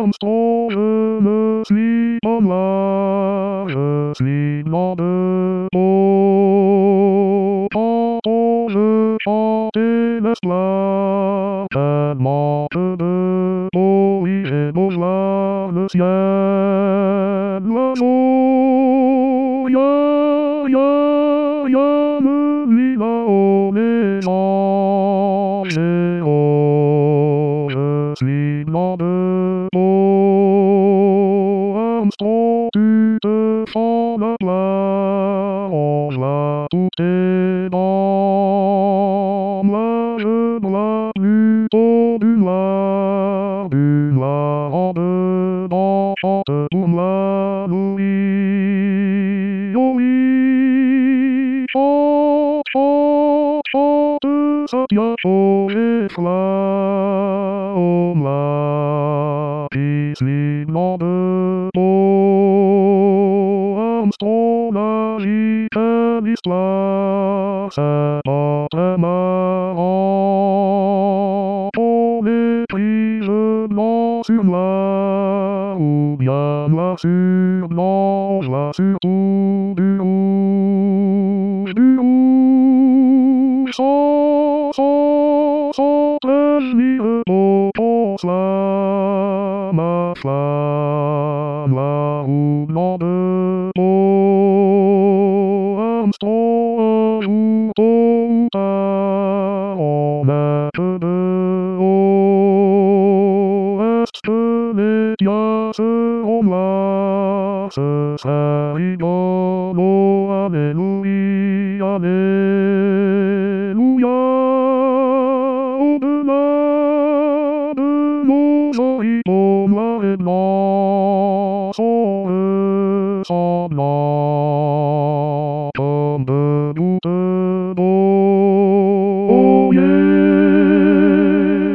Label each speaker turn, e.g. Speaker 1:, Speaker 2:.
Speaker 1: I'm stolen asleep on large sleep not the je chantais l'esclave, tellement que de bruit et beau le ciel, l'oiseau, me lit là-haut les anges, et oh, je suis blanc de peau, Armstrong, tu te fends la gloire, on va tout tes dents, moi je dois plutôt du noir en dedans, chante pour moi, Louis, oh oui, chante, ça tient chaud et flamme, la piscine blanc de peau, Armstrong, la vie, quelle histoire, c'est pas très marrant, on écrit le blanc sur noir, ou bien noir sur blanc, noir surtout du rouge, sans prévenir pour cela, ma flamme, la roue blanc de peau, Armstrong, un jour tôt ou tard, on met de haut, est-ce que les tiens seront noirs, ce serait rigolo, alléluia, alléluia, au-delà de nos oripeaux noirs et blancs, sont eux semblants.